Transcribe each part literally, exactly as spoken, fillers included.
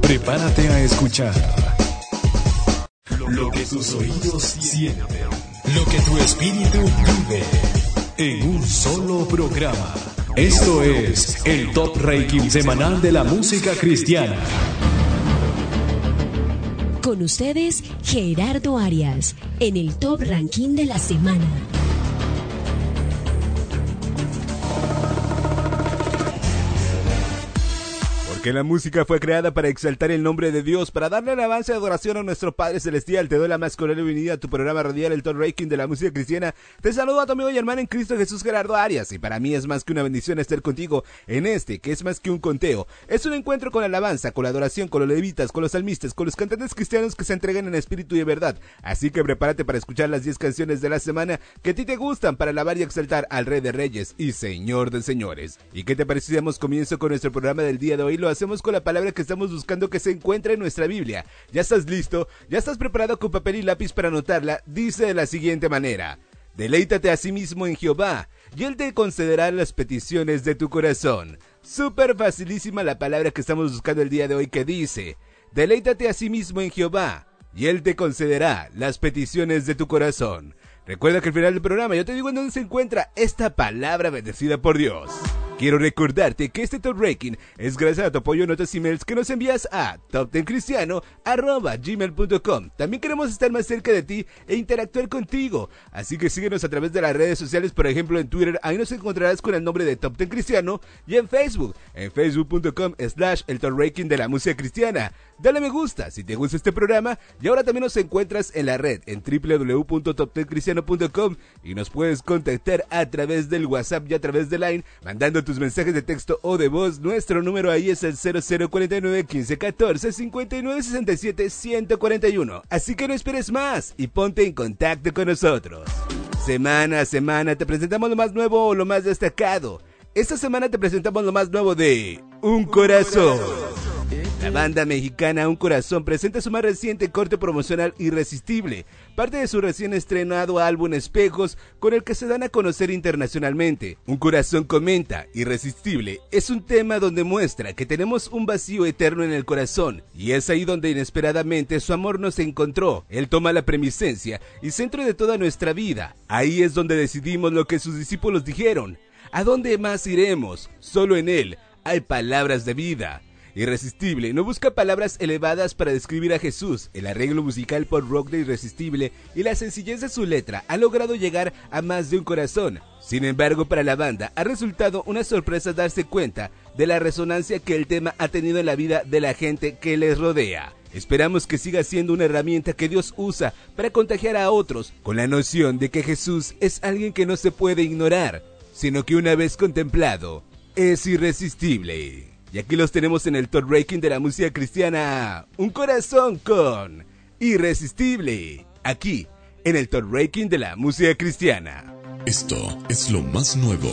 Prepárate a escuchar lo que tus oídos sienten, lo que tu espíritu vive en un solo programa. Esto es el Top Ranking semanal de la música cristiana. Con ustedes, Gerardo Arias, en el Top Ranking de la semana. Que la música fue creada para exaltar el nombre de Dios, para darle alabanza y adoración a nuestro Padre Celestial. Te doy la más cordial bienvenida a tu programa radial, el Top Ranking de la música cristiana. Te saludo a tu amigo y hermano en Cristo Jesús, Gerardo Arias, y para mí es más que una bendición estar contigo en este, que es más que un conteo. Es un encuentro con la alabanza, con la adoración, con los levitas, con los salmistas, con los cantantes cristianos que se entregan en espíritu y en verdad. Así que prepárate para escuchar las diez canciones de la semana que a ti te gustan, para alabar y exaltar al Rey de Reyes y Señor de Señores. ¿Y qué te parece si damos comienzo con nuestro programa del día de hoy? Lo hacemos con la palabra que estamos buscando, que se encuentra en nuestra Biblia. ¿Ya estás listo? ¿Ya estás preparado con papel y lápiz para anotarla? Dice de la siguiente manera: deleítate a sí mismo en Jehová, y Él te concederá las peticiones de tu corazón. Súper facilísima la palabra que estamos buscando el día de hoy, que dice: deleítate a sí mismo en Jehová, y Él te concederá las peticiones de tu corazón. Recuerda que al final del programa yo te digo en dónde se encuentra esta palabra bendecida por Dios. Quiero recordarte que este Top Ranking es gracias a tu apoyo en otros emails que nos envías a top ten cristiano arroba gmail punto com. También queremos estar más cerca de ti e interactuar contigo. Así que síguenos a través de las redes sociales, por ejemplo en Twitter, ahí nos encontrarás con el nombre de Top ten Cristiano, y en Facebook, en facebook punto com slash el Top Ranking de la música cristiana. Dale me gusta si te gusta este programa, y ahora también nos encuentras en la red en doble u doble u doble u punto top ten cristiano punto com, y nos puedes contactar a través del WhatsApp y a través de Line, mandando tus mensajes de texto o de voz. Nuestro número ahí es el cero cero cuarenta y nueve, quince, catorce, cincuenta y nueve, sesenta y siete, ciento cuarenta y uno. Así que no esperes más y ponte en contacto con nosotros. Semana a semana te presentamos lo más nuevo o lo más destacado. Esta semana te presentamos lo más nuevo de Un Corazón. La banda mexicana Un Corazón presenta su más reciente corte promocional, Irresistible, parte de su recién estrenado álbum Espejos, con el que se dan a conocer internacionalmente. Un Corazón comenta: Irresistible es un tema donde muestra que tenemos un vacío eterno en el corazón, y es ahí donde inesperadamente su amor nos encontró. Él toma la preeminencia y centro de toda nuestra vida. Ahí es donde decidimos lo que sus discípulos dijeron: ¿a dónde más iremos? Solo en Él hay palabras de vida. Irresistible no busca palabras elevadas para describir a Jesús. El arreglo musical pop rock de Irresistible y la sencillez de su letra ha logrado llegar a más de un corazón. Sin embargo, para la banda ha resultado una sorpresa darse cuenta de la resonancia que el tema ha tenido en la vida de la gente que les rodea. Esperamos que siga siendo una herramienta que Dios usa para contagiar a otros con la noción de que Jesús es alguien que no se puede ignorar, sino que una vez contemplado es irresistible. Y aquí los tenemos en el Top Ranking de la música cristiana. Un Corazón con Irresistible, aquí en el Top Ranking de la música cristiana. Esto es lo más nuevo.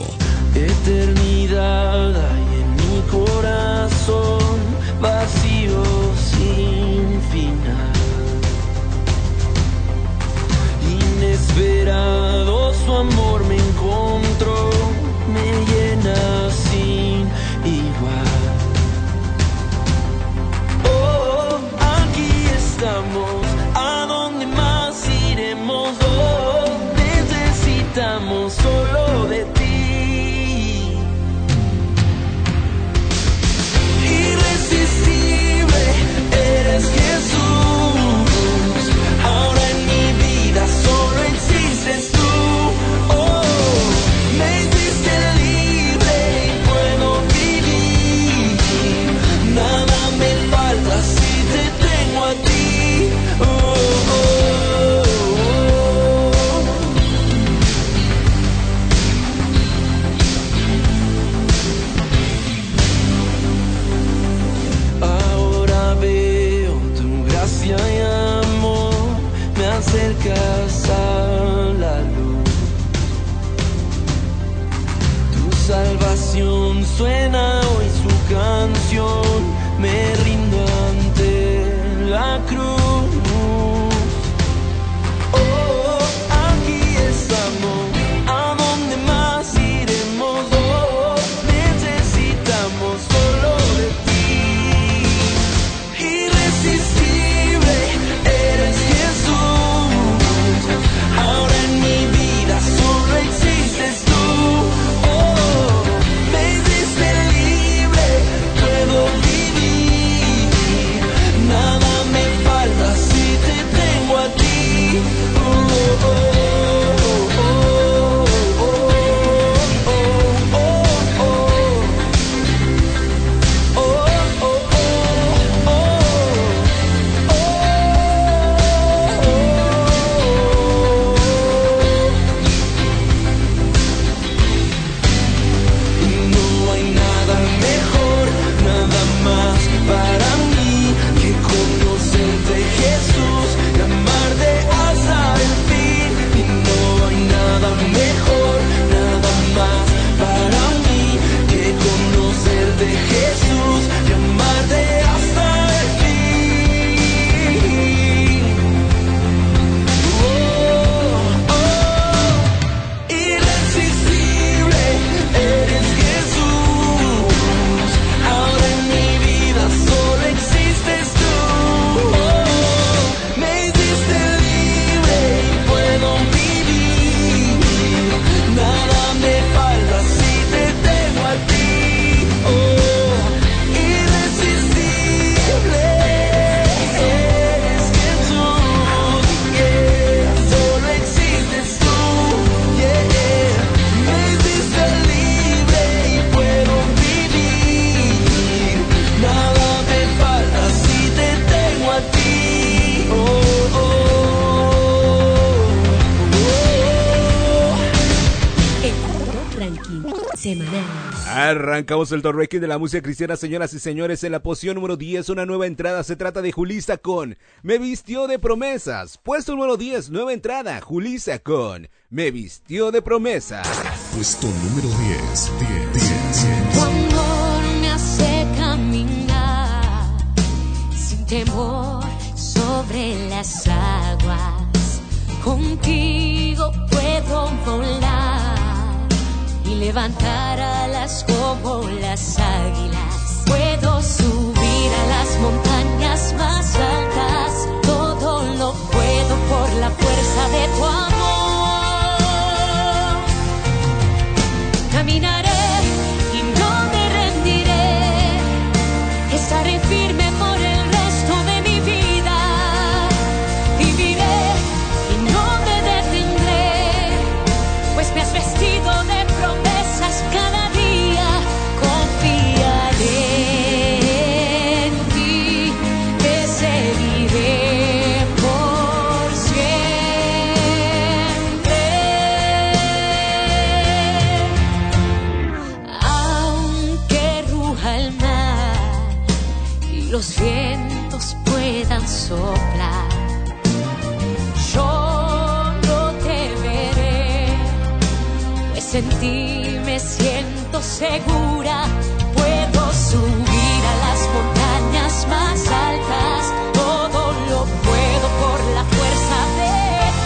Eternidad hay en mi corazón, vacío sin final. Inesperado su amor me encontró, me llena sin igual. Estamos, ¿a dónde más iremos? Oh, necesitamos solo de ti. Arrancamos el top ranking de la música cristiana, señoras y señores. En la posición número diez, una nueva entrada. Se trata de Julissa con Me vistió de promesas. Puesto número diez, nueva entrada. Julissa con Me vistió de promesas. Puesto número diez, diez, diez. Tu amor me hace caminar sin temor sobre las aguas. Contigo puedo volar y levantar alas como las águilas. Puedo subir a las montañas más altas. Todo lo puedo por la fuerza de tu amor. Caminaré y no me rendiré. Estaré firme por el resto de mi vida. Viviré y no me detendré, pues me has vestido de promesas cada día. Confiaré en ti, te seguiré por siempre. Aunque ruja el mar y los vientos puedan soplar, yo no temeré, pues en ti me siento segura. Puedo subir a las montañas más altas. Todo lo puedo por la fuerza de tu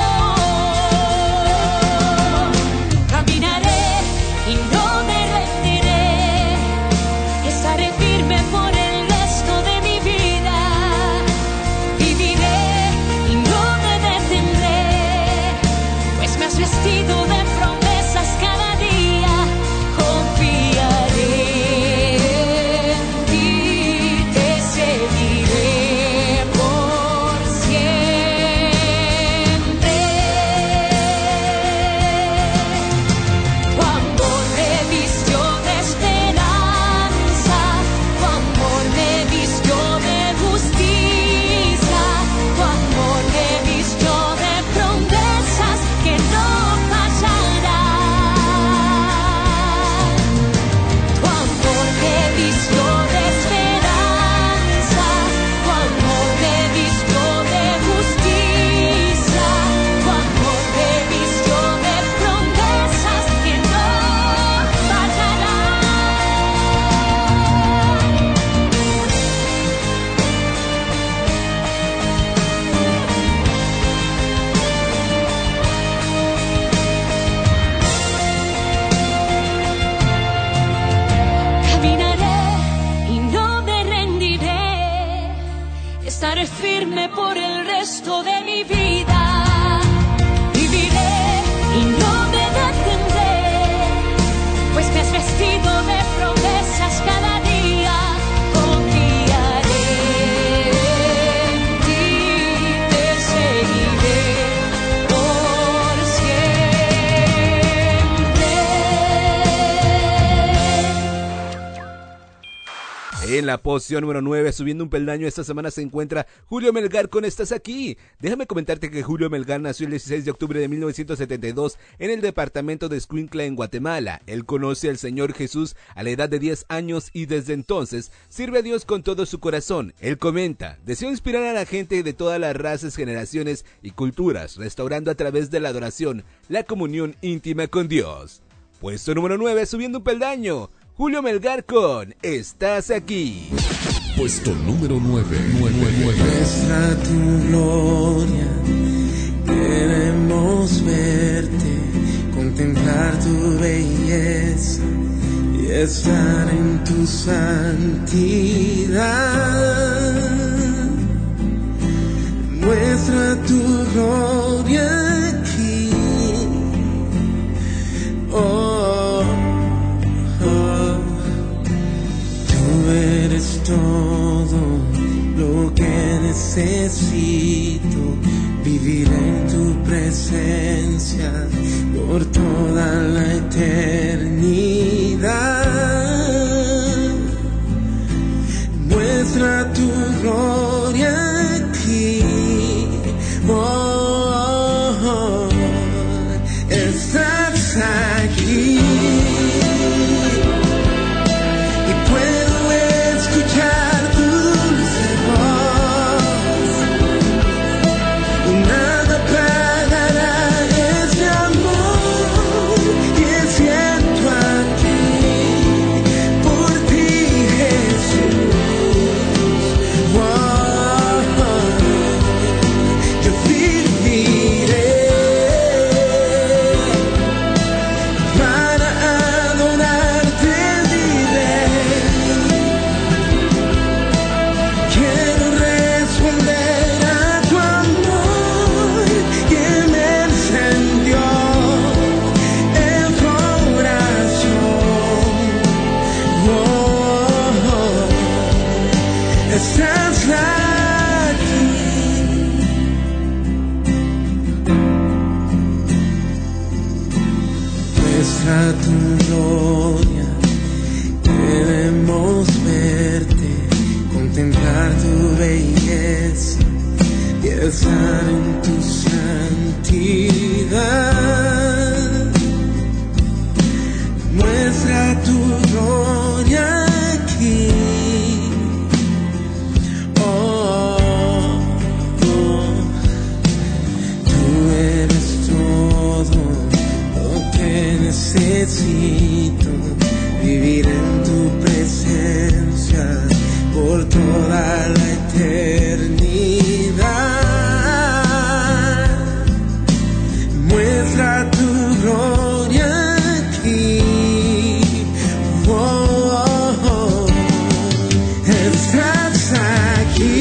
amor. Caminaré y no me rendiré. Estaré firme por el resto de mi vida. Viviré y no me detendré, pues me has vestido de promesas cada día. Confiaré en ti, te seguiré por siempre. Tu amor me vistió de esperanza, tu amor me vistió de justicia, tu amor me vistió de promesas que no fallarán. Tu amor me vistió de esperanza, tu amor me vistió de justicia, tu amor me vistió de promesas que no fallarán. Caminaré y no me rendiré. Estaré firme por el resto de mi vida. Viviré y no me detendré, pues me has vestido de promesas cada día. Confiaré en ti, te seguiré por siempre. En la posición número nueve, subiendo un peldaño, esta semana se encuentra Julio Melgar con Estás Aquí. Déjame comentarte que Julio Melgar nació el dieciséis de octubre de mil novecientos setenta y dos en el departamento de Escuintla, en Guatemala. Él conoce al Señor Jesús a la edad de diez años y desde entonces sirve a Dios con todo su corazón. Él comenta: deseo inspirar a la gente de todas las razas, generaciones y culturas, restaurando a través de la adoración la comunión íntima con Dios. Puesto número nueve, subiendo un peldaño, Julio Melgar con Estás Aquí. Puesto número nueve, nueve, nueve. Muestra tu gloria, queremos verte, contemplar tu belleza y estar en tu santidad. Muestra tu gloria aquí. Oh, oh. Tú eres todo lo que necesito, vivir en tu presencia por toda la eternidad. Muestra tu gloria aquí. Oh, oh, oh. Estás aquí. estás aquí. Muestra tu gloria, queremos verte, contemplar tu belleza y estar en tu santidad. Muestra tu gloria aquí. Oh, oh, tú eres todo lo que necesito, vivir en tu presencia por toda la eternidad. Muestra tu gloria aquí. Oh, oh, oh. Estás aquí.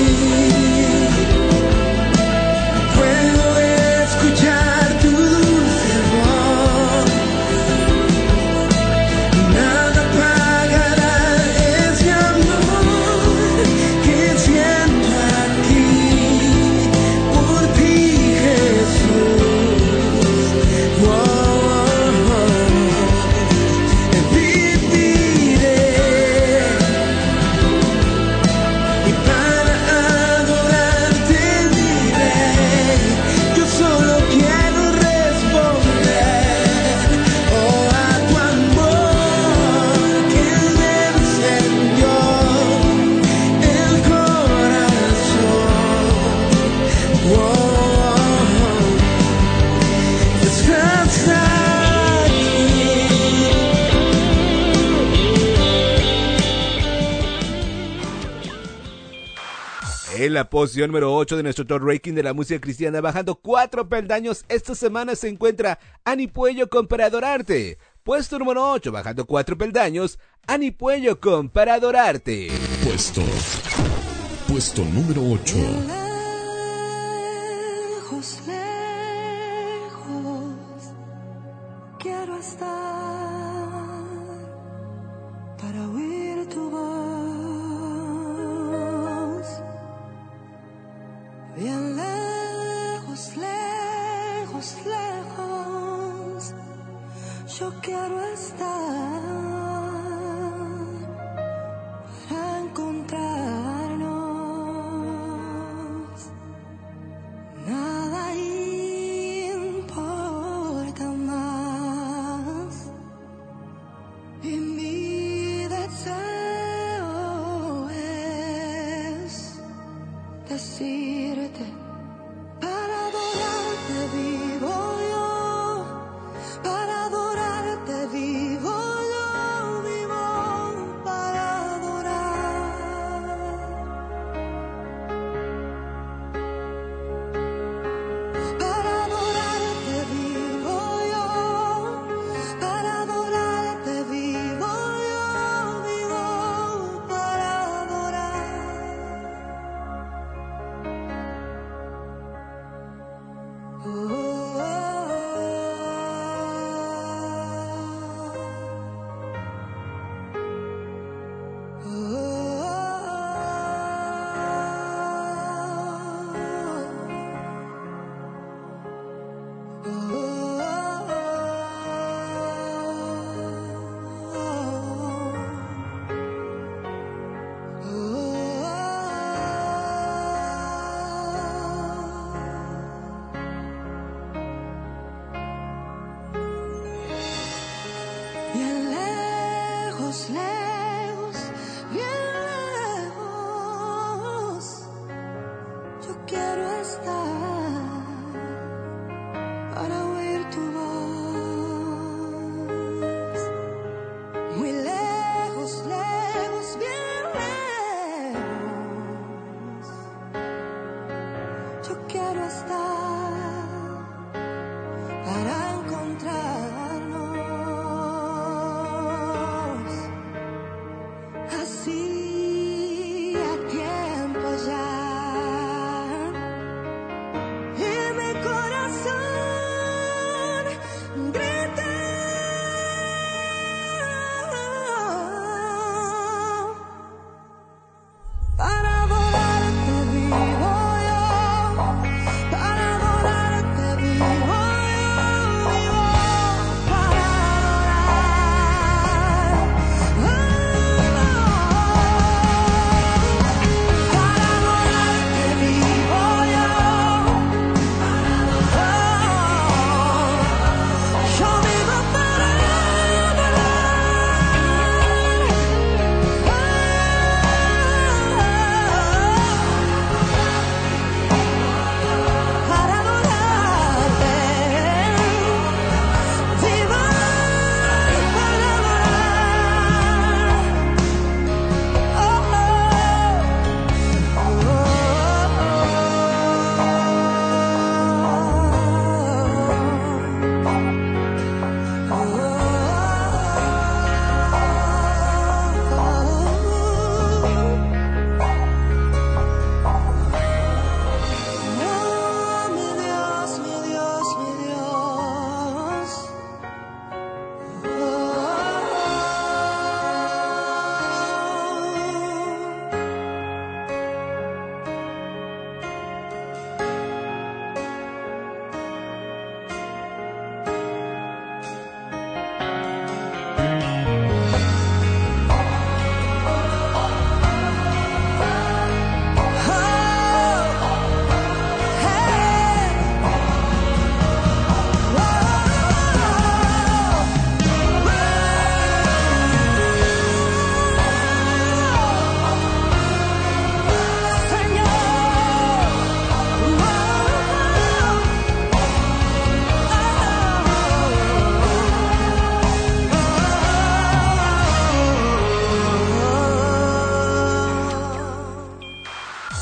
Puedo escuchar tu dulce voz. Nada apagará ese amor que siento aquí por ti, Jesús. Oh, oh, oh. Viviré y para adorarte viviré. Yo solo quiero responder, oh, a tu amor que me encendió el corazón. Oh, oh, oh. Estás aquí. En la posición número ocho de nuestro top ranking de la música cristiana, bajando cuatro peldaños, esta semana se encuentra Ani Puello con Para Adorarte. Puesto número ocho, bajando cuatro peldaños, Ani Puello con Para Adorarte. Puesto. Puesto número ocho. Lejos, lejos, quiero estar para oír tu voz. Bien lejos, lejos, lejos, yo quiero estar para encontrarnos. Nada hay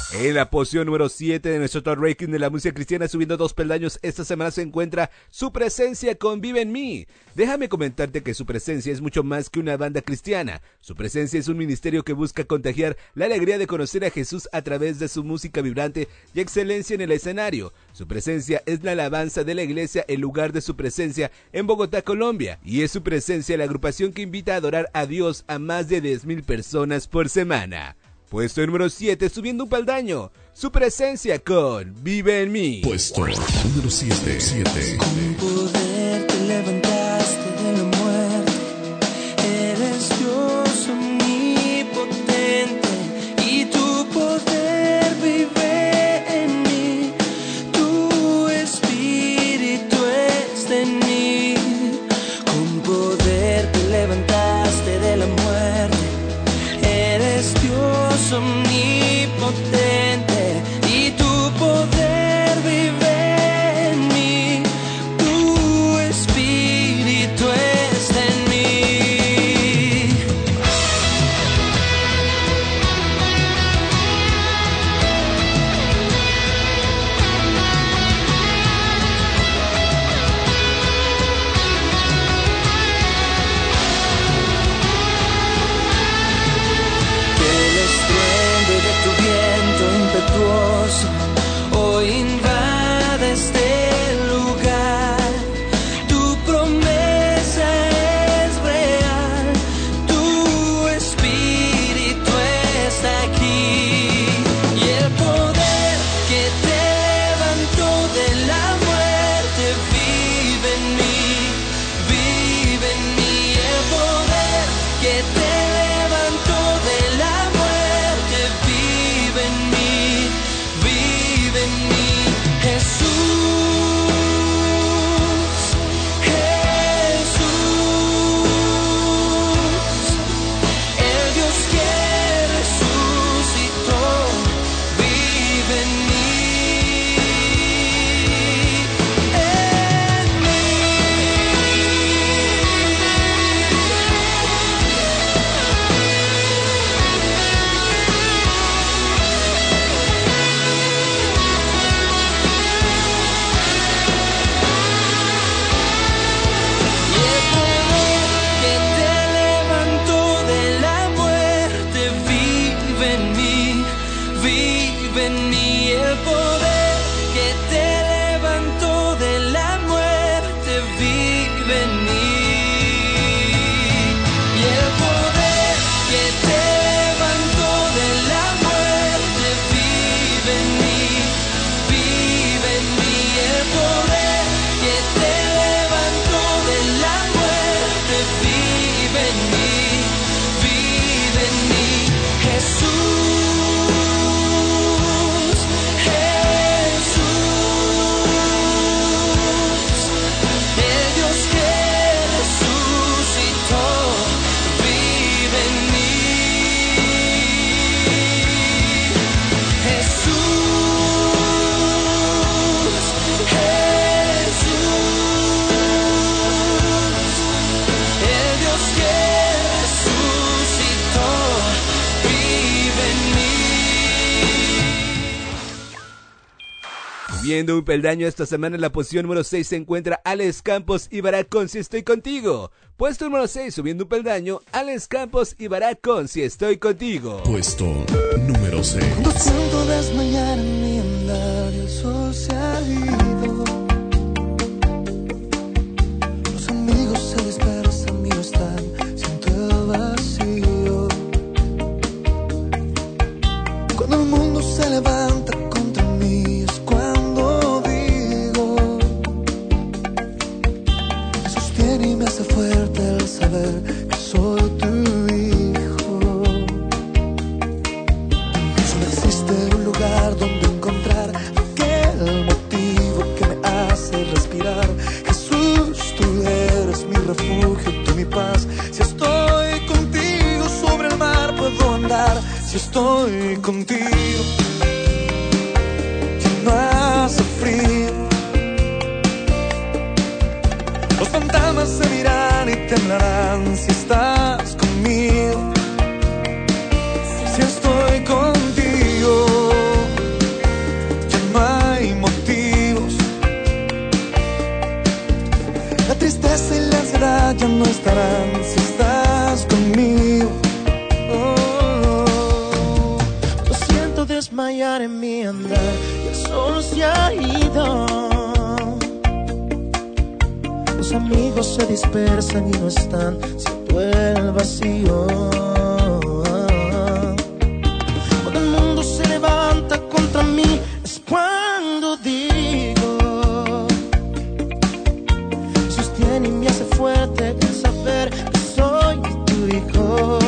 En la posición número siete de nuestro top ranking de la música cristiana, subiendo dos peldaños, esta semana se encuentra Su Presencia con Vive en Mí. Déjame comentarte que Su Presencia es mucho más que una banda cristiana. Su Presencia es un ministerio que busca contagiar la alegría de conocer a Jesús a través de su música vibrante y excelencia en el escenario. Su Presencia es la alabanza de la iglesia en lugar de su presencia en Bogotá, Colombia. Y es Su Presencia la agrupación que invita a adorar a Dios a más de diez mil personas por semana. Puesto número siete, subiendo un peldaño, Su Presencia con Vive en Mí. Puesto número siete. Con poder te levantaste de la muerte, eres Dios omnipotente y tu poder vive en mí, tu espíritu está en mí. Con poder te levantaste de la muerte, eres Dios omnipotente y tu poder vive en mí, tu espíritu está en mí. El estruendo de tu viento impetuoso hoy invade este lugar. Tu promesa es real, tu espíritu está aquí. Y el poder que te levantó de la muerte vive en mí, vive en mí. El poder que te levantó de la muerte vive en mí, vive en mí. Jesús, Jesús, el Dios que resucitó vive en mí, en mí. Y el poder que te levantó de la muerte vive en mí, vive en mí. El poder que te levantó de la muerte vive en mí. Y el poder que te levantó de la muerte vive en mí, vive en mí. El poder que te levantó de la muerte vive en mí, vive en mí. Jesús, Jesús, el Dios que resucitó vive en mí. Jesús, Jesús, el Dios que resucitó vive en mí. Subiendo un peldaño esta semana, en la posición número seis se encuentra Alex Campos y Barak con Si Estoy Contigo. Puesto número seis, subiendo un peldaño, Alex Campos y Barak con Si Estoy Contigo. Puesto número seis. Cuando siento desmayar en mi andar y el sol se ha ido, los amigos se dispersan y no están, siento el vacío. Cuando el mundo se levanta contra mí es cuando digo, me sostiene y me hace fuerte el saber que soy tu hijo. Solo existe un lugar donde encontrar aquel motivo que me hace respirar. Jesús, tú eres mi refugio, tú mi paz. Si estoy contigo sobre el mar puedo andar. Si estoy contigo ya no hace frío. Los fantasmas se miran y temblarán si estás conmigo. Si estoy contigo desmayar en mi andar y el sol se ha ido. Los amigos se dispersan y no están, siento el vacío. Cuando el mundo se levanta contra mí es cuando digo, sostiene y me hace fuerte el saber que soy tu hijo.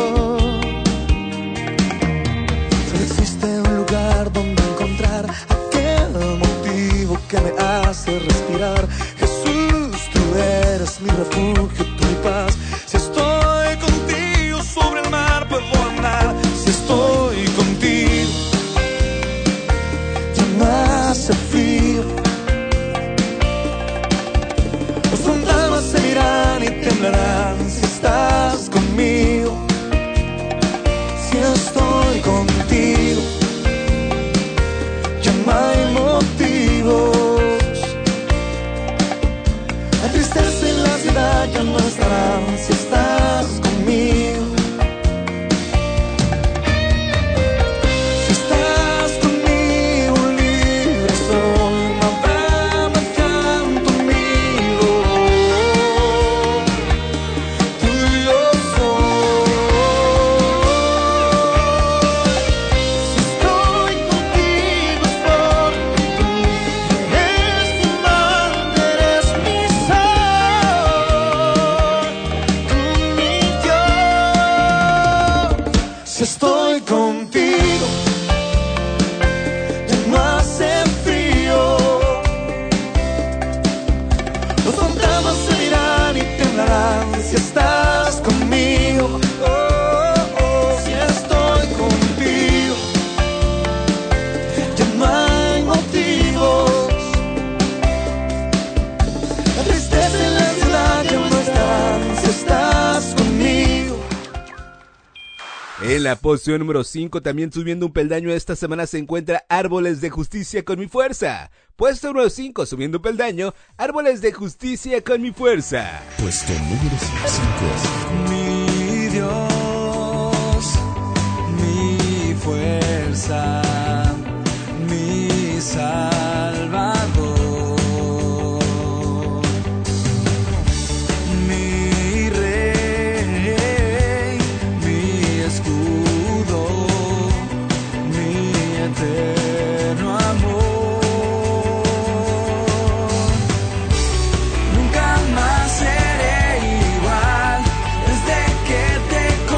Solo existe un lugar donde encontrar aquel motivo que me hace respirar. Jesús, tú eres mi refugio, tú mi paz. Si estoy contigo sobre el mar puedo andar. Si estoy contigo ya no hace frío. Los fantasmas se miran y temblarán si estás conmigo. Si estoy contigo ya no hay motivos. La tristeza y la ansiedad ya no estarán si estás conmigo. Si estás conmigo libre soy, no habrá más llanto conmigo. Tú y yo soy. Si estoy contigo es porque tú eres mi amante, eres mi sol, tú mi Dios. Si estoy contigo ya no hace frío. Los fantasmas se irán y temblarán si estás conmigo. Oh, oh, si estoy contigo ya no hay motivos. La tristeza y la ansiedad ya no estarán si estás conmigo. En la posición número cinco, también subiendo un peldaño esta semana, se encuentra Árboles de Justicia con mi fuerza. Puesto número cinco, subiendo un peldaño, Árboles de Justicia con mi fuerza. Puesto número cinco. Mi Dios, mi fuerza, mi Salvador, mi Rey, mi escudo, mi eterno amor. Nunca más seré igual desde que te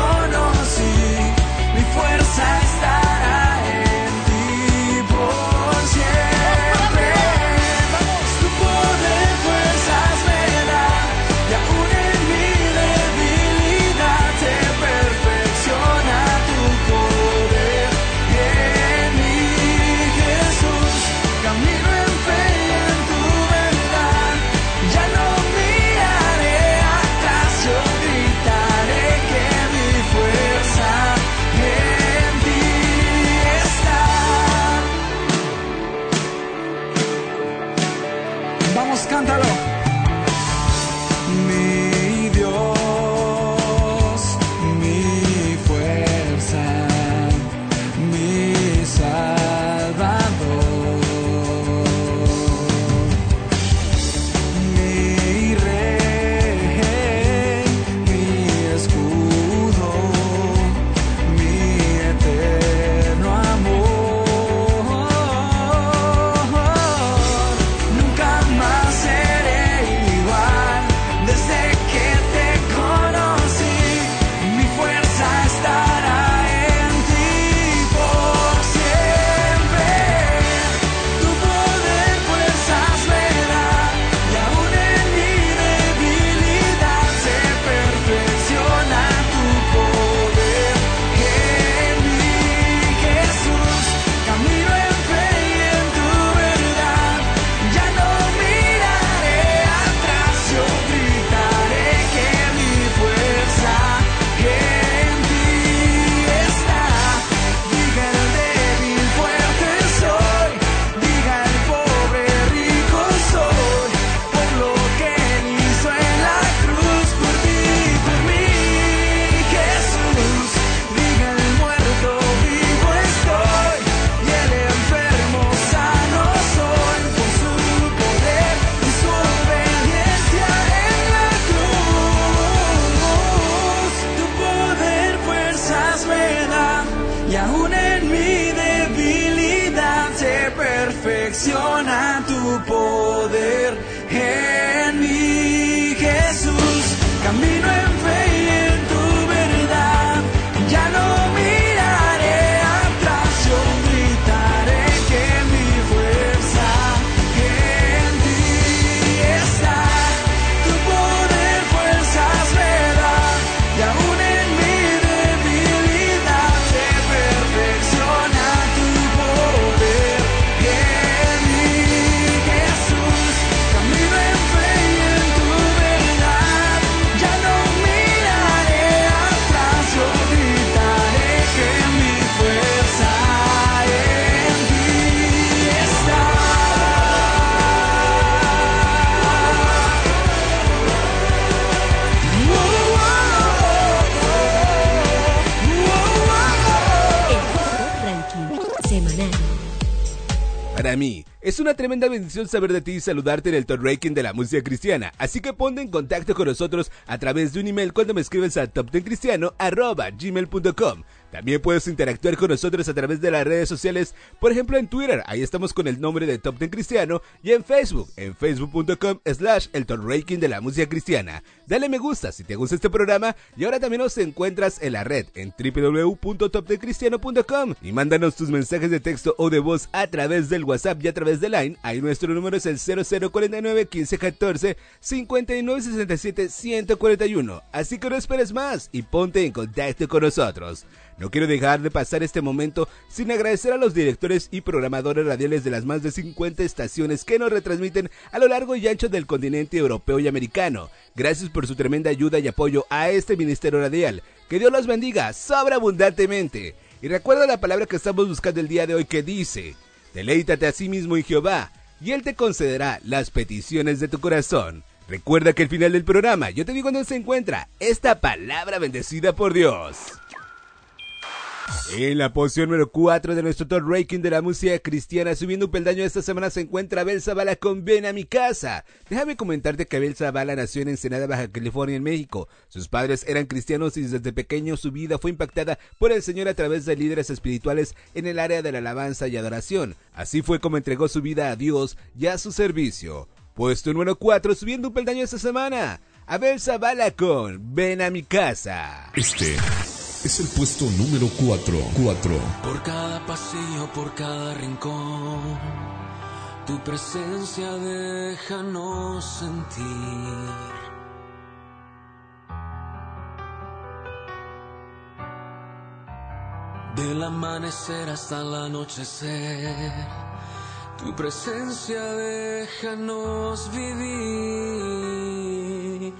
aún en mi debilidad se perfecciona tu poder en mí, Jesús. Camino en fe y en tu verdad, ya no miraré atrás, yo gritaré que mi fuerza en ti está. Tu poder, fuerzas me da, y aún en mi debilidad se perfecciona tu poder en mí, Jesús. Camino en fe y en tu verdad, ya no miraré atrás, yo gritaré que mi fuerza en ti está. El Top Ranking Semanal. Para mí, es una tremenda bendición saber de ti y saludarte en el Top Ranking de la música cristiana, así que ponte en contacto con nosotros a través de un email cuando me escribes a top ten cristiano arroba gmail punto com. También puedes interactuar con nosotros a través de las redes sociales, por ejemplo en Twitter, ahí estamos con el nombre de Top ten Cristiano, y en Facebook, en facebook punto com slash el Top Ranking de la música cristiana. Dale me gusta si te gusta este programa, y ahora también nos encuentras en la red en doble u doble u doble u punto top ten cristiano punto com, y mándanos tus mensajes de texto o de voz a través del WhatsApp y a través de Line. Ahí nuestro número es el cero cero cuatro nueve, quince, catorce, cincuenta y nueve, sesenta y siete, ciento cuarenta y uno. Así que no esperes más y ponte en contacto con nosotros. No quiero dejar de pasar este momento sin agradecer a los directores y programadores radiales de las más de cincuenta estaciones que nos retransmiten a lo largo y ancho del continente europeo y americano. Gracias por su tremenda ayuda y apoyo a este ministerio radial. Que Dios los bendiga sobreabundantemente. Y recuerda la palabra que estamos buscando el día de hoy, que dice: deleítate a sí mismo en Jehová, y Él te concederá las peticiones de tu corazón. Recuerda que al final del programa yo te digo dónde se encuentra esta palabra bendecida por Dios. En la posición número cuatro de nuestro Top Ranking de la música cristiana, subiendo un peldaño esta semana, se encuentra Abel Zavala con Ven a mi casa. Déjame comentarte que Abel Zavala nació en Ensenada, Baja California, en México. Sus padres eran cristianos y desde pequeño su vida fue impactada por el Señor a través de líderes espirituales en el área de la alabanza y adoración. Así fue como entregó su vida a Dios y a su servicio. Puesto número cuatro, subiendo un peldaño esta semana, Abel Zavala con Ven a mi casa. Este es el puesto número cuatro. cuatro. Por cada pasillo, por cada rincón, tu presencia déjanos sentir. Del amanecer hasta el anochecer, tu presencia déjanos vivir.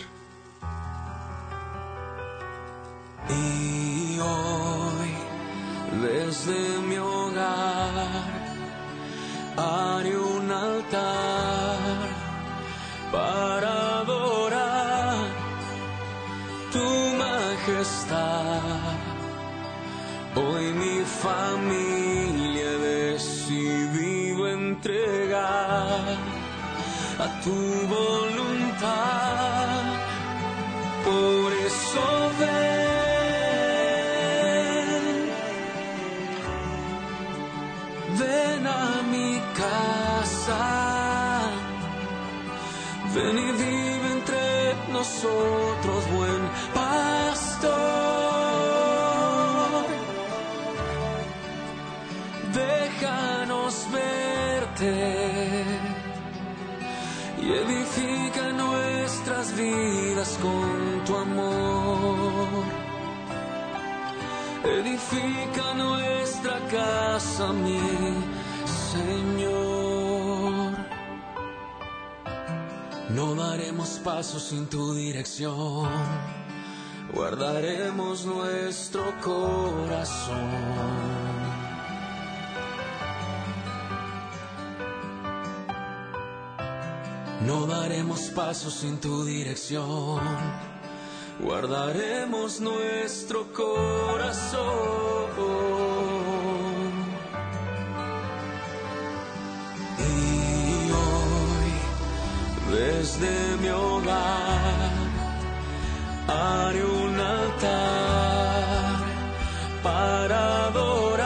Y hoy, desde mi hogar, haré un altar para adorar tu majestad. Hoy mi familia he decidido entregar a tu voluntad. Por eso ven. Ven a mi casa, ven y vive entre nosotros, buen pastor. Déjanos verte y edifica nuestras vidas con tu amor. Edifica nuestra casa, mi Señor. No daremos pasos sin tu dirección, guardaremos nuestro corazón. No daremos pasos sin tu dirección, guardaremos nuestro corazón. Y hoy, desde mi hogar, haré un altar para adorar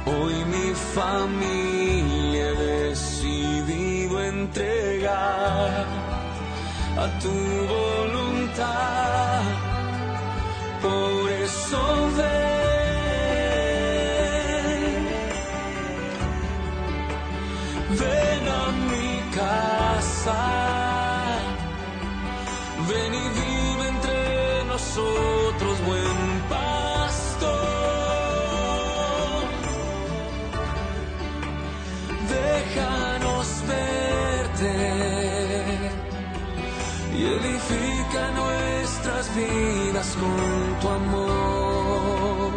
Hoy mi familia he decidido entregar a tu voluntad. Por eso ven, ven a mi casa, ven y vive entre nosotros, buen pastor. Déjanos verte y edifica nuestras vidas con tu amor.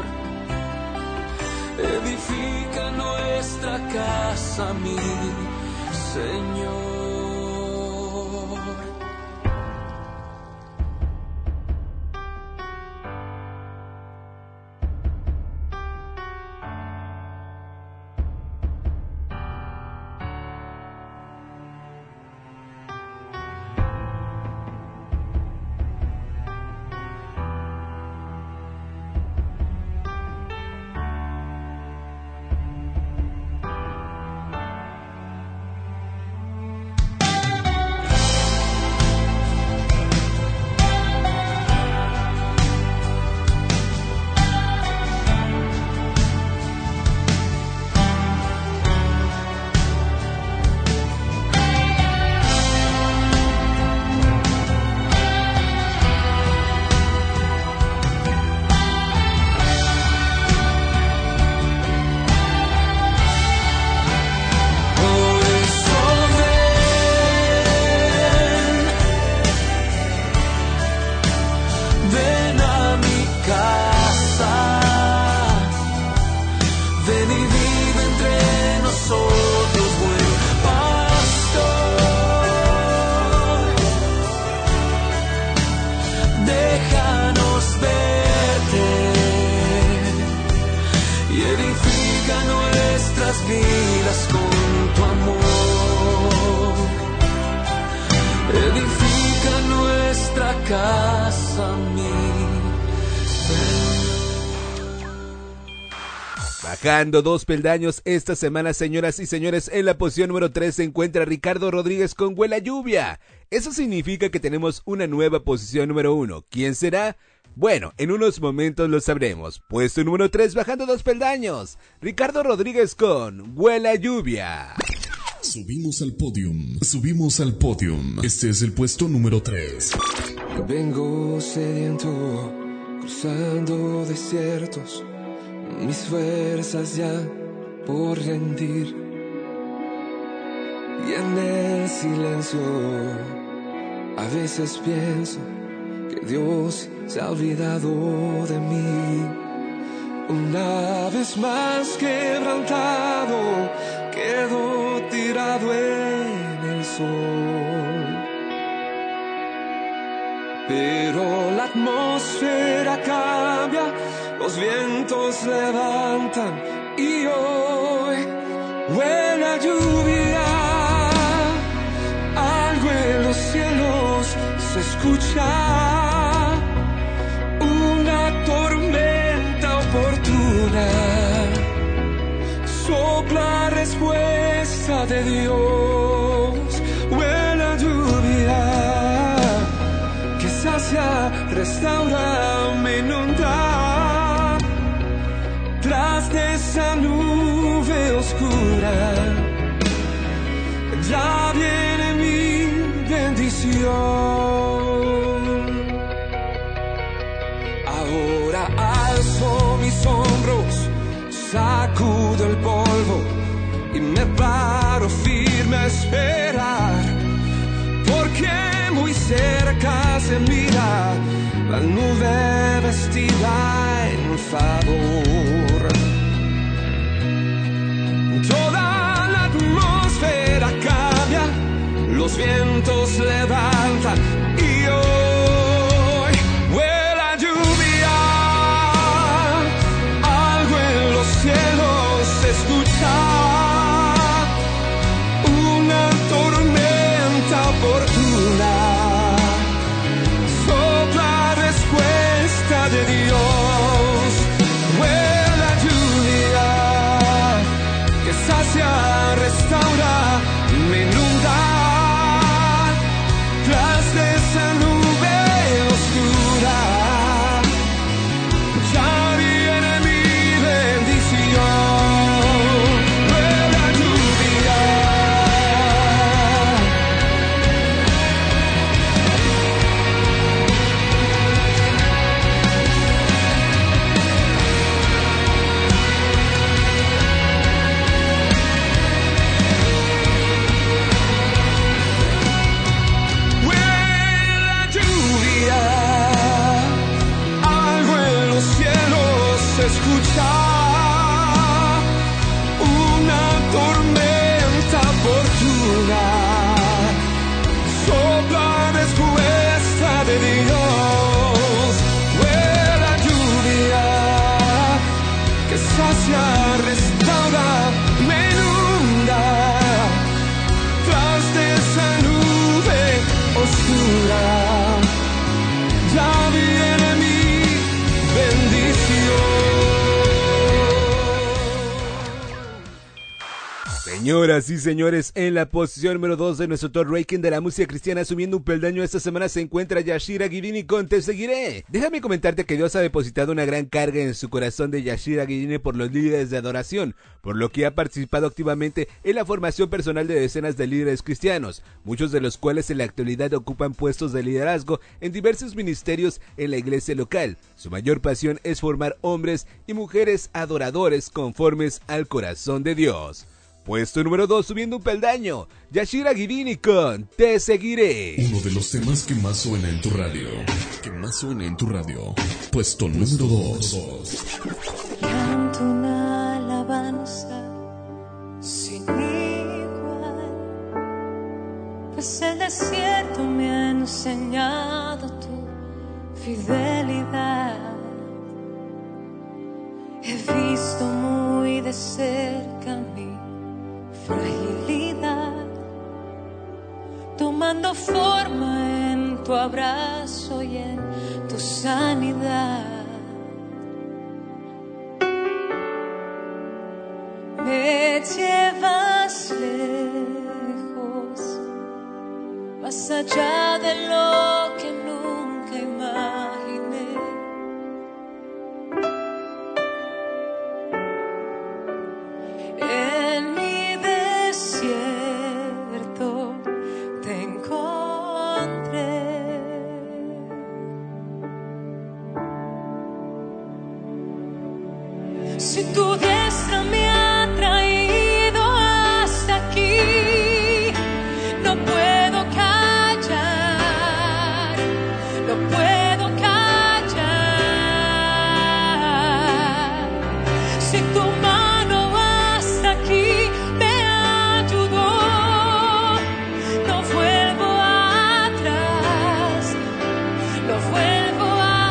Edifica nuestra casa, mi Señor. Casa, mi Bajando dos peldaños esta semana, señoras y señores, en la posición número tres se encuentra Ricardo Rodríguez con Huele a Lluvia. Eso significa que tenemos una nueva posición número uno. ¿Quién será? Bueno, en unos momentos lo sabremos. Puesto número tres, bajando dos peldaños, Ricardo Rodríguez con Huele a Lluvia. Subimos al podium, subimos al podium. Este es el puesto número tres. Vengo sediento, cruzando desiertos, mis fuerzas ya por rendir. Y en el silencio, a veces pienso que Dios se ha olvidado de mí. Una vez más quebrantado, quedo tirado en el sol. Pero la atmósfera cambia, los vientos levantan y hoy huele a lluvia. Algo en los cielos se escucha, una tormenta oportuna. Sopla respuesta de Dios, huele a lluvia. Sacia, restaura, me inunda. Tras de esa nube oscura, ya viene mi bendición. Ahora alzo mis hombros, sacudo el polvo y me paro firme a esperar, porque muy cerca se mira la nube vestida en favor. Toda la atmósfera cambia, los vientos levantan y hoy huele a lluvia. Algo en los cielos se escucha, una tormenta oportuna. De Dios, huele a lluvia. escucha una tormenta fortuna, sopla respuesta de Dios, vuela lluvia que sacia, restaura, me inunda tras de esa nube oscura. Ya viene mi bendición. Señoras y señores, en la posición número dos de nuestro top ranking de la música cristiana, subiendo un peldaño esta semana se encuentra Yashira Guidini con Te Seguiré. Déjame comentarte que Dios ha depositado una gran carga en su corazón de Yashira Guidini por los líderes de adoración, por lo que ha participado activamente en la formación personal de decenas de líderes cristianos, muchos de los cuales en la actualidad ocupan puestos de liderazgo en diversos ministerios en la iglesia local. Su mayor pasión es formar hombres y mujeres adoradores conformes al corazón de Dios. Puesto número dos, subiendo un peldaño, Yashira Guidini con Te Seguiré. Uno de los temas que más suena en tu radio. Que más suena en tu radio. Puesto número dos. Canto una alabanza sin igual, pues el desierto me ha enseñado tu fidelidad. He visto muy de cerca mi fragilidad, tomando forma en tu abrazo y en tu sanidad. Me llevas lejos, más allá de lo que nunca imaginé. En mi desierto te encontré. Si tu diestra me ha traído hasta aquí, no puedo callar, no puedo callar. Si tu mano hasta aquí me ayudó, no vuelvo atrás, no vuelvo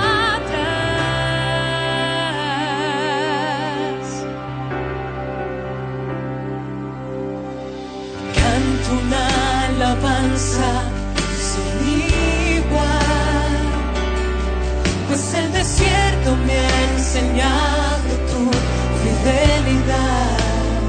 atrás. Canto una alabanza sin igual, pues el desierto me ha enseñado tu fidelidad.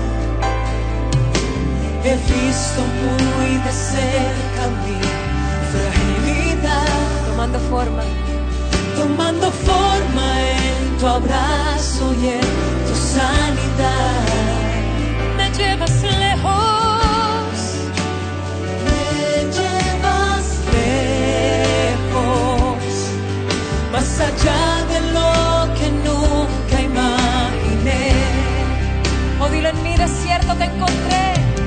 He visto muy de cerca mi fragilidad, tomando forma, tomando forma en tu abrazo y en tu sanidad. Me llevas lejos, me llevas lejos, más allá de lo que nunca imaginé. Oh, dilo, en mi desierto te encontré.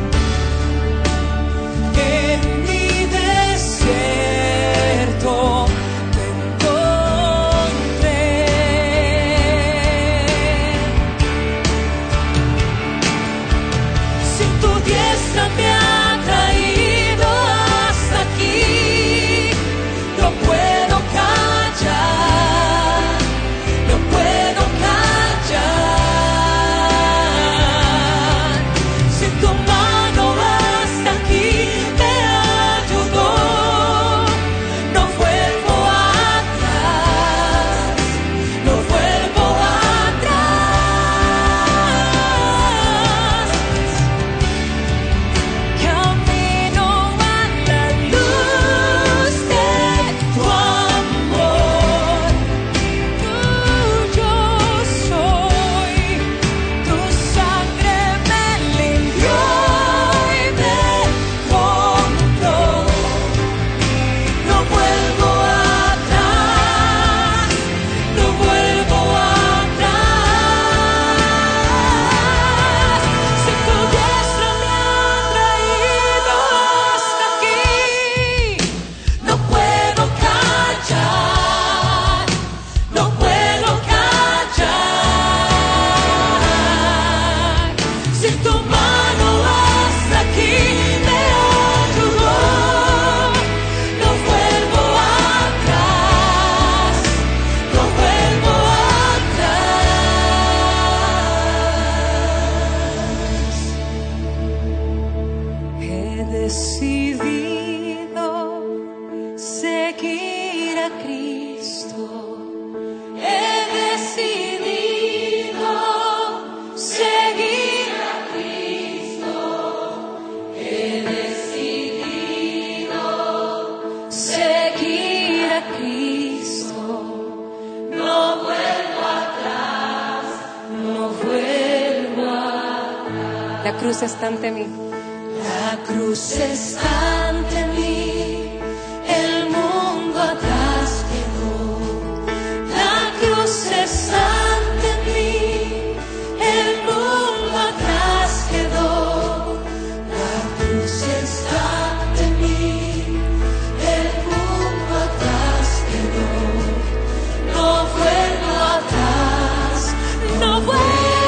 En mi desierto te encontré. Si tu diestra me ha traído hasta aquí, no puedo callar, La cruz está ante mí. La cruz está ante mí, el mundo atrás quedó. La cruz está ante mí, el mundo atrás quedó. La cruz está ante mí, el mundo atrás quedó. No vuelvo atrás, no vuelvo.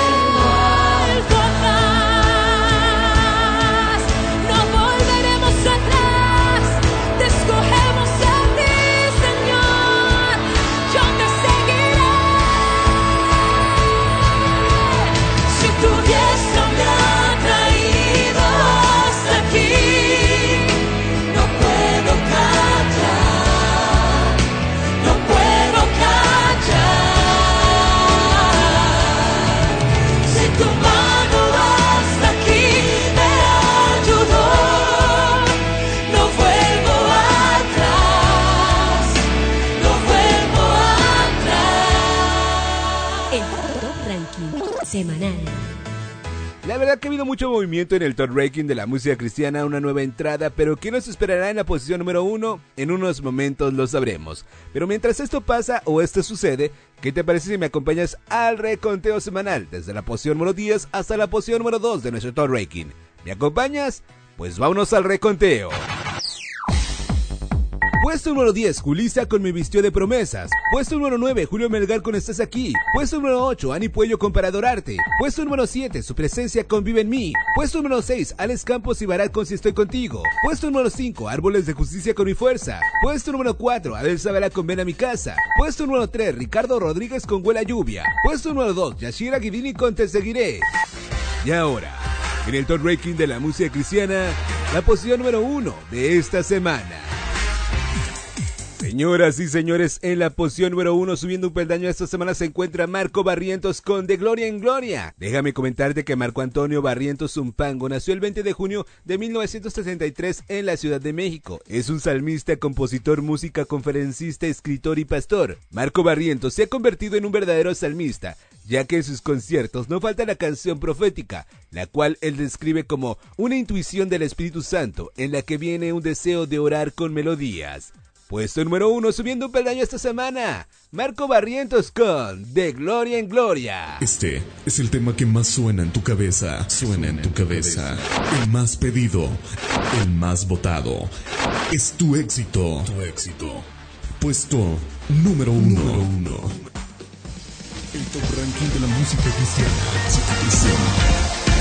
Semanal. La verdad que ha habido mucho movimiento en el top ranking de la música cristiana, una nueva entrada, pero ¿qué nos esperará en la posición número uno? En unos momentos lo sabremos. Pero mientras esto pasa o esto sucede, ¿qué te parece si me acompañas al reconteo semanal? Desde la posición número diez hasta la posición número dos de nuestro top ranking. ¿Me acompañas? Pues vámonos al reconteo. Puesto número diez, Julissa con Me vistió de promesas. Puesto número nueve, Julio Melgar con Estás aquí. Puesto número ocho, Ani Puello con Para adorarte. Puesto número siete, Su presencia con Vive en mí. Puesto número seis, Alex Campos y Barat con Si estoy contigo. Puesto número cinco, Árboles de justicia con Mi fuerza. Puesto número cuatro, Adel Zavala con Ven a mi casa. Puesto número tres, Ricardo Rodríguez con Huela lluvia. Puesto número dos, Yashira Guidini con Te seguiré. Y ahora, en el top ranking de la música cristiana, la posición número uno de esta semana. Señoras y señores, en la posición número uno, subiendo un peldaño esta semana, se encuentra Marco Barrientos con De Gloria en Gloria. Déjame comentarte que Marco Antonio Barrientos Zumpango nació el veinte de junio de mil novecientos sesenta y tres en la Ciudad de México. Es un salmista, compositor, música, conferencista, escritor y pastor. Marco Barrientos se ha convertido en un verdadero salmista, ya que en sus conciertos no falta la canción profética, la cual él describe como una intuición del Espíritu Santo, en la que viene un deseo de orar con melodías. Puesto número uno, subiendo un peldaño esta semana, Marco Barrientos con De Gloria en Gloria. Este es el tema que más suena en tu cabeza. Suena en tu cabeza. El más pedido, el más votado. Es tu éxito. Tu éxito. Puesto número uno. Número uno. El top ranking de la música cristiana. cristiana.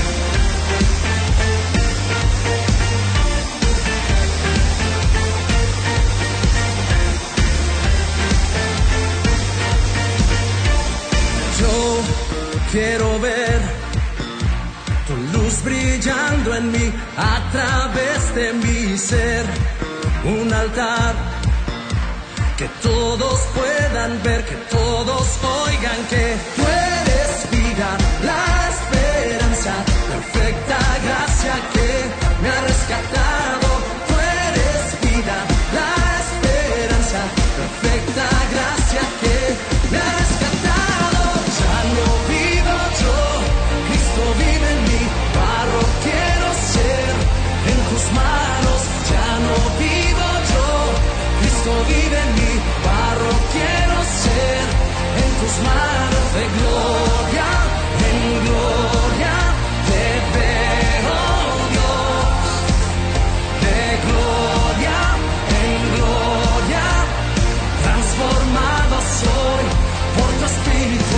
Quiero ver tu luz brillando en mí a través de mi ser. Un altar que todos puedan ver, que todos oigan que tú eres vida, la esperanza, perfecta gracia que me ha rescatado. Tú eres vida, la esperanza, perfecta gracia que me ha rescatado. Ya no vivo yo, Cristo vive en mí, barro quiero ser en tus manos. Ya no vivo yo, Cristo vive en mí, barro quiero ser en tus manos. De gloria en gloria te veo, Dios. De gloria en gloria transformado soy por tu espíritu.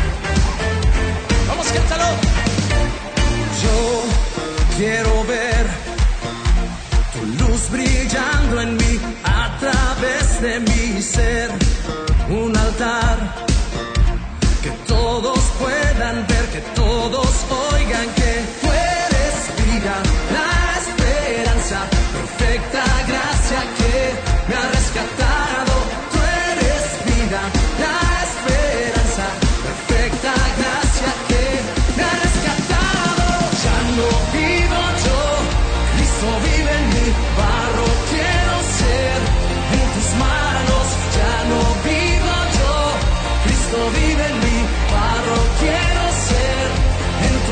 Quiero ver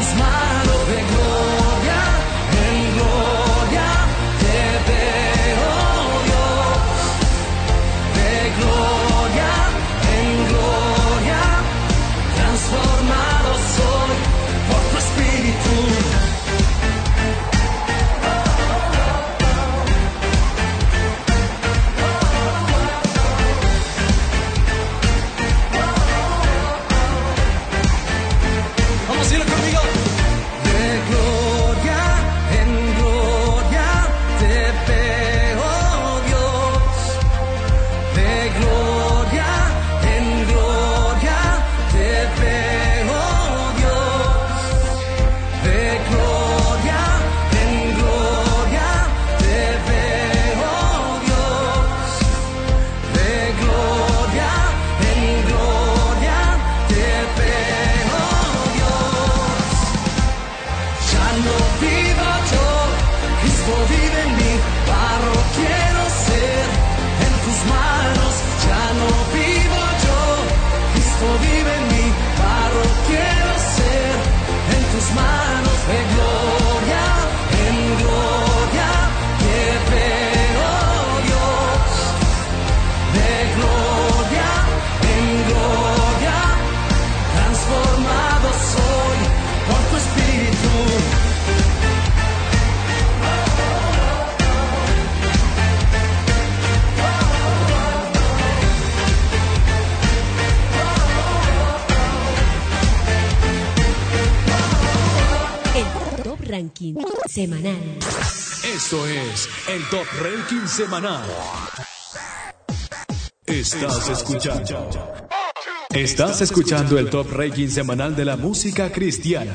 tus manos de gloria en gloria te veo, Dios, de gloria en gloria, transformado soy por tu espíritu. Vamos a decirlo conmigo. De gloria en gloria te veo, Dios, de gloria en gloria te veo, Dios, de gloria en gloria te veo, Dios, de gloria en gloria te veo, Dios. Ya no vivo yo, Cristo vive en mí, barro quiero ser en tus manos. Ya no vivo yo, Cristo vive en mí, barro quiero ser en tus manos. De gloria en gloria te veo, Dios, de gloria en gloria, transformado soy por tu espíritu. El Top Ranking Semanal. Esto es el Top Ranking Semanal. Estás escuchando. Estás escuchando el Top Ranking Semanal de la música cristiana.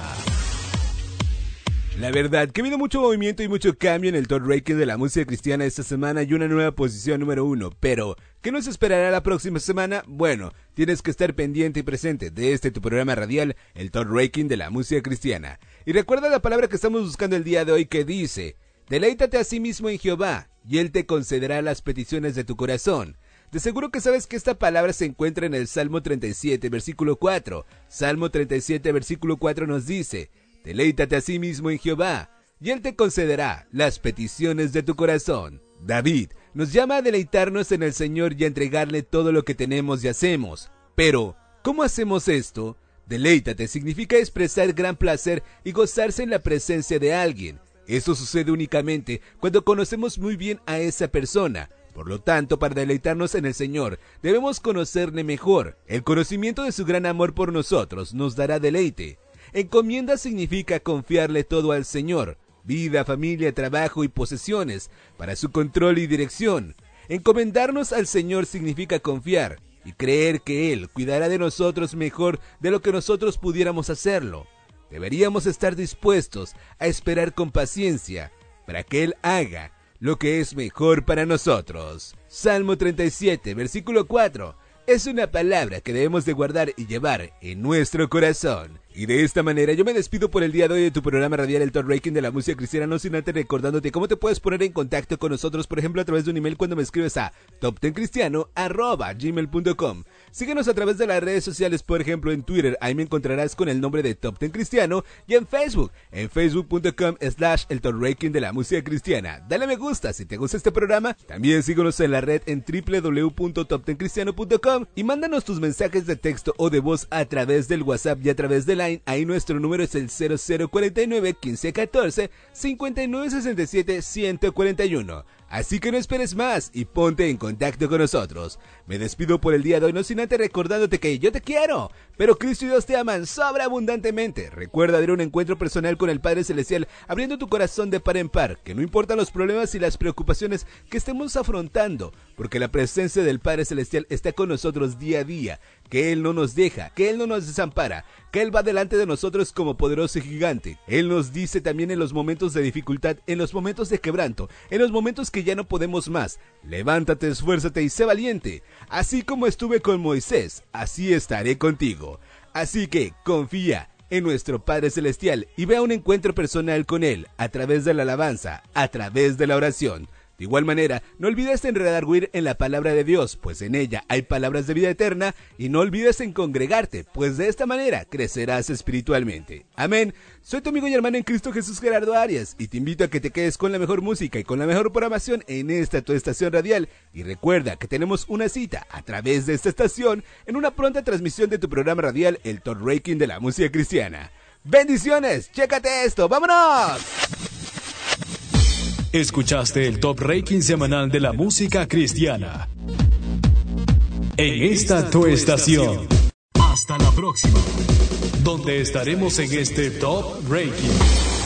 La verdad que ha habido mucho movimiento y mucho cambio en el Top Ranking de la música cristiana esta semana y una nueva posición número uno. Pero, ¿qué nos esperará la próxima semana? Bueno, tienes que estar pendiente y presente de este tu programa radial, el Top Ranking de la música cristiana. Y recuerda la palabra que estamos buscando el día de hoy que dice: deleítate a sí mismo en Jehová, y Él te concederá las peticiones de tu corazón. De seguro que sabes que esta palabra se encuentra en el Salmo treinta y siete, versículo cuatro. Salmo treinta y siete, versículo cuatro nos dice: deleítate a sí mismo en Jehová, y Él te concederá las peticiones de tu corazón. David nos llama a deleitarnos en el Señor y a entregarle todo lo que tenemos y hacemos. Pero, ¿cómo hacemos esto? Deleítate significa expresar gran placer y gozarse en la presencia de alguien. Eso sucede únicamente cuando conocemos muy bien a esa persona. Por lo tanto, para deleitarnos en el Señor, debemos conocerle mejor. El conocimiento de su gran amor por nosotros nos dará deleite. Encomienda significa confiarle todo al Señor, vida, familia, trabajo y posesiones, para su control y dirección. Encomendarnos al Señor significa confiar y creer que Él cuidará de nosotros mejor de lo que nosotros pudiéramos hacerlo. Deberíamos estar dispuestos a esperar con paciencia para que Él haga lo que es mejor para nosotros. Salmo treinta y siete, versículo cuatro. Es una palabra que debemos de guardar y llevar en nuestro corazón. Y de esta manera yo me despido por el día de hoy de tu programa radial El Top Ranking de la música cristiana, no sin antes recordándote cómo te puedes poner en contacto con nosotros, por ejemplo a través de un email cuando me escribes a top ten cristiano arroba gmail punto com. Síguenos a través de las redes sociales, por ejemplo en Twitter, ahí me encontrarás con el nombre de Top ten Cristiano, y en Facebook, en facebook punto com slash el Top Ranking de la música cristiana. Dale me gusta si te gusta este programa, también síguenos en la red en doble u doble u doble u punto top ten cristiano punto com y mándanos tus mensajes de texto o de voz a través del WhatsApp y a través de Line. Ahí nuestro número es el cero cero cuarenta y nueve, quince catorce, cincuenta y nueve sesenta y siete, ciento cuarenta y uno. Así que no esperes más y ponte en contacto con nosotros. Me despido por el día de hoy, no sin antes recordándote que yo te quiero, pero Cristo y Dios te aman sobreabundantemente. Recuerda tener un encuentro personal con el Padre Celestial, abriendo tu corazón de par en par, que no importan los problemas y las preocupaciones que estemos afrontando, porque la presencia del Padre Celestial está con nosotros día a día, que Él no nos deja, que Él no nos desampara, que Él va delante de nosotros como poderoso gigante. Él nos dice también en los momentos de dificultad, en los momentos de quebranto, en los momentos que ya no podemos más: levántate, esfuérzate y sé valiente. Así como estuve con Moisés, así estaré contigo. Así que confía en nuestro Padre Celestial y ve a un encuentro personal con Él a través de la alabanza, a través de la oración. De igual manera, no olvides en redarguir en la palabra de Dios, pues en ella hay palabras de vida eterna, y no olvides en congregarte, pues de esta manera crecerás espiritualmente. Amén. Soy tu amigo y hermano en Cristo Jesús, Gerardo Arias, y te invito a que te quedes con la mejor música y con la mejor programación en esta tu estación radial. Y recuerda que tenemos una cita a través de esta estación en una pronta transmisión de tu programa radial, el Top Ranking de la Música Cristiana. ¡Bendiciones! ¡Chécate esto! ¡Vámonos! Escuchaste el Top Ranking semanal de la música cristiana en esta tu estación. Hasta la próxima, donde estaremos en este Top Ranking.